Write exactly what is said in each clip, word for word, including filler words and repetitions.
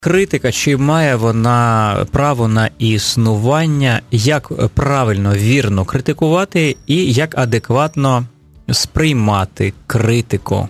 Критика, чи має вона право на існування, як правильно, вірно критикувати і як адекватно сприймати критику?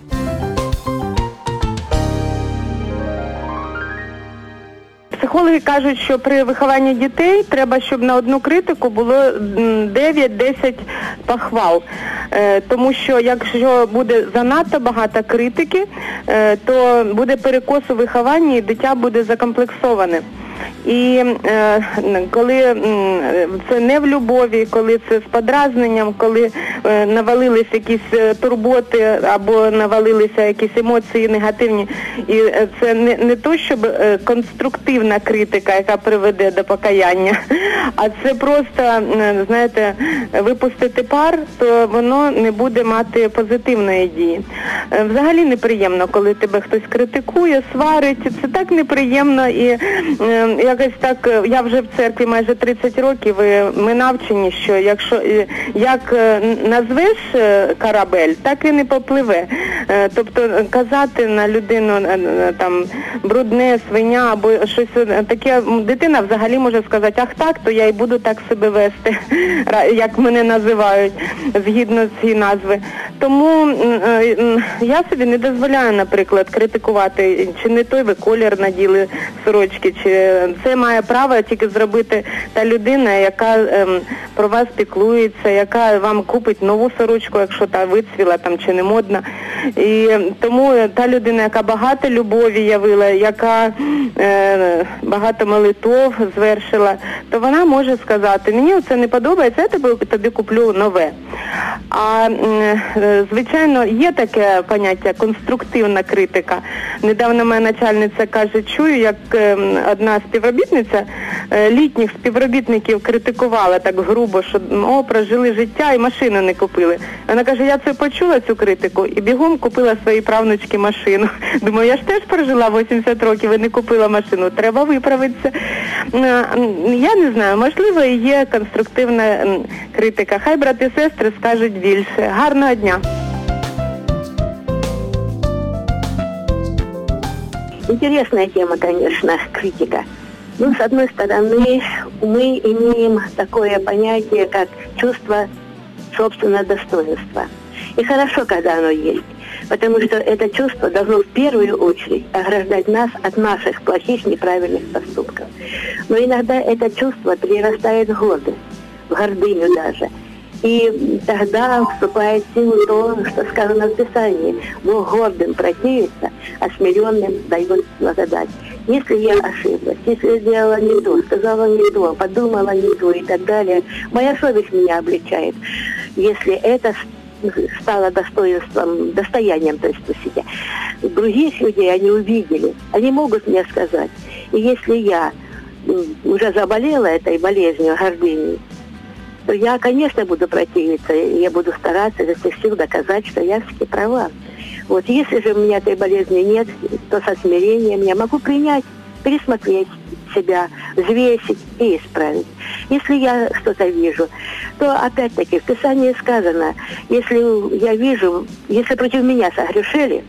Психологи кажуть, що при вихованні дітей треба, щоб на одну критику було дев'ять-десять похвал. Тому що якщо буде занадто багато критики, то буде перекос у вихованні і дитя буде закомплексоване. І е, коли е, це не в любові, коли це з подразненням, коли е, навалились якісь турботи або навалилися якісь емоції негативні, і е, це не, не то, щоб е, конструктивна критика, яка приведе до покаяння, а це просто, е, знаєте, випустити пар, то воно не буде мати позитивної дії. Е, взагалі неприємно, коли тебе хтось критикує, сварить, це так неприємно і е, якось так, я вже в церкві майже тридцять років, і ми навчені, що якщо як назвеш корабель, так він і попливе. Тобто казати на людину там брудне, свиня або щось таке, дитина взагалі може сказати, ах так, то я і буду так себе вести, як мене називають, згідно цієї назви. Тому я собі не дозволяю, наприклад, критикувати, чи не той ви колір наділи сорочки, чи це має право тільки зробити та людина, яка ем, про вас піклується, яка вам купить нову сорочку, якщо та вицвіла там чи не модна. І тому та людина, яка багато любові явила, яка е, багато молитов звершила, то вона може сказати, мені це не подобається, я тобі, тобі куплю нове. А е, звичайно, є таке поняття конструктивна критика. Недавно моя начальниця каже, чую, як е, одна співробітниця е, літніх співробітників критикувала так грубо, що о, прожили життя і машину не купили. Вона каже, я це почула, цю критику, і бігом купила своїй правнучці машину. Думаю, я ж теж прожила вісімдесят років і не купила машину, треба виправитися. Я не знаю, можливо, і є конструктивна критика. Хай брати і сестри скажуть більше. Гарного дня! Интересная тема, конечно, критика. Ну, с одной стороны, мы имеем такое понятие, как чувство собственного достоинства. И хорошо, когда оно есть, потому что это чувство должно в первую очередь ограждать нас от наших плохих, неправильных поступков. Но иногда это чувство перерастает в гордость, в гордыню даже. И тогда вступает в силу то, что сказано в Писании. Бог гордым противится, а смиренным дает благодать. Если я ошиблась, если я сделала не то, сказала не то, подумала не то и так далее, моя совесть меня обличает. Если это стало достоинством, достоянием, то есть, пусть, других людей они увидели, они могут мне сказать. И если я уже заболела этой болезнью, гордыней, то я, конечно, буду противиться, и я буду стараться изо всех сил доказать, что я все-таки права. Вот если же у меня этой болезни нет, то со смирением я могу принять, пересмотреть себя, взвесить и исправить. Если я что-то вижу, то опять-таки в Писании сказано, если я вижу, если против меня согрешили,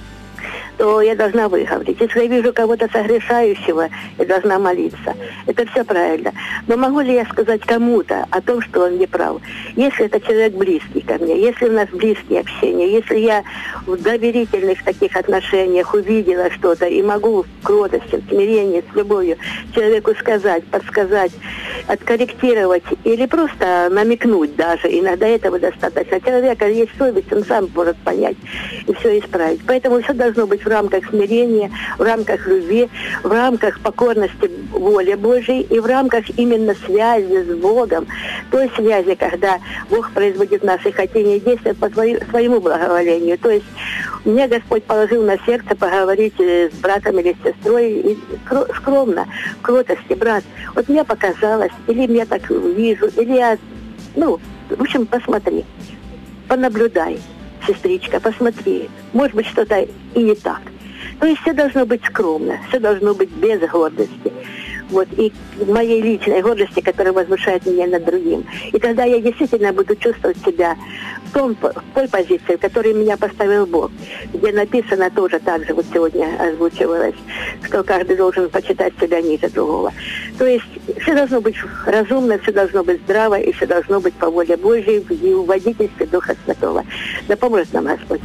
то я должна выговорить. Если я вижу кого-то согрешающего, я должна молиться. Это все правильно. Но могу ли я сказать кому-то о том, что он не прав? Если это человек близкий ко мне, если у нас близкие общения, если я в доверительных таких отношениях увидела что-то и могу в кротости, в смирении, с любовью человеку сказать, подсказать, откорректировать или просто намекнуть даже, иногда этого достаточно. Человека есть совесть, он сам может понять и все исправить. Поэтому все должно быть в рамках смирения, в рамках любви, в рамках покорности воле Божьей и в рамках именно связи с Богом, той связи, когда Бог производит в наши хотения и действия по своему благоволению. То есть мне Господь положил на сердце поговорить с братом или с сестрой и скромно, в кротости, брат, вот мне показалось, или я так вижу, или я, ну, в общем, посмотри, понаблюдай. Сестричка, посмотри, может быть, что-то и не так. То есть все должно быть скромно, все должно быть без гордости. Вот, и моей личной гордости, которая возвышает меня над другим. И тогда я действительно буду чувствовать себя том, в той позиции, в которой меня поставил Бог, где написано тоже так же, вот сегодня озвучивалось, что каждый должен почитать себя ниже другого. То есть все должно быть разумно, все должно быть здраво, и все должно быть по воле Божьей и в водительстве Духа Святого. Да поможет нам Господь.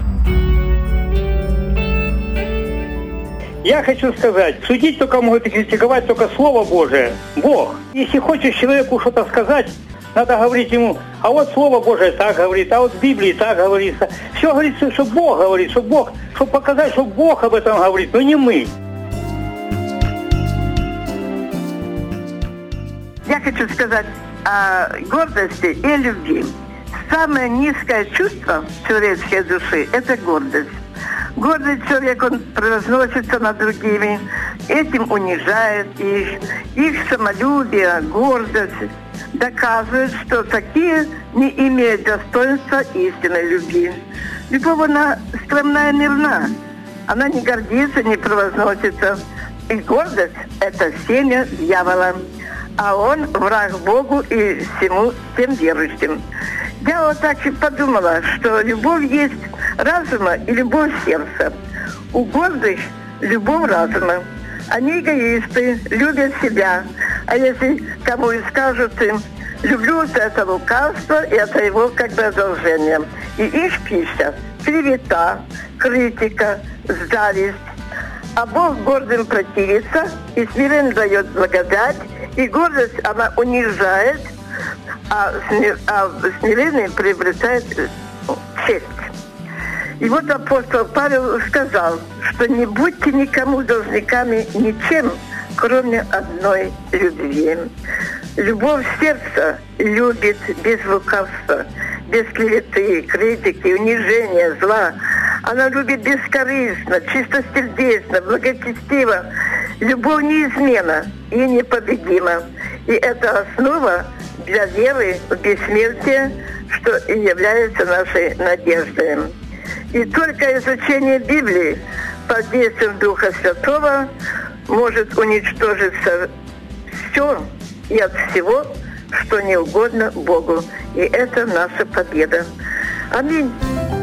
Я хочу сказать, судить только могут и критиковать только Слово Божие, Бог. Если хочешь человеку что-то сказать, надо говорить ему, а вот Слово Божие так говорит, а вот в Библии так говорится. Все говорится, что Бог говорит, что Бог, чтобы показать, что Бог об этом говорит, но не мы. Я хочу сказать о гордости и любви. Самое низкое чувство человеческой души – это гордость. Гордый человек, он превозносится над другими, этим унижает их. Их самолюбие, гордость доказывают, что такие не имеют достоинства истинной любви. Любовь, она скромная и мирна. Она не гордится, не превозносится. И гордость – это семя дьявола. А он враг Богу и всему тем верующим. Я вот так и подумала, что любовь есть разума и любовь сердца. У гордых любовь разума. Они эгоисты, любят себя. А если кому и скажут им, люблю, то это лукавство, и это его как бы одолжение. И их пища – клевета, критика, зависть. А Бог гордым противится, и смиренно дает благодать, и гордость она унижает, а, смир... а смирение приобретает честь. И вот апостол Павел сказал, что не будьте никому должниками ничем, кроме одной любви. Любовь сердца любит без лукавства, без клеветы, критики, унижения, зла. Она любит бескорыстно, чистосердечно, благочестиво. Любовь неизменна и непобедима. И это основа для веры в бессмертие, что и является нашей надеждой. И только изучение Библии под действием Духа Святого может уничтожиться все и от всего, что не угодно Богу. И это наша победа. Аминь.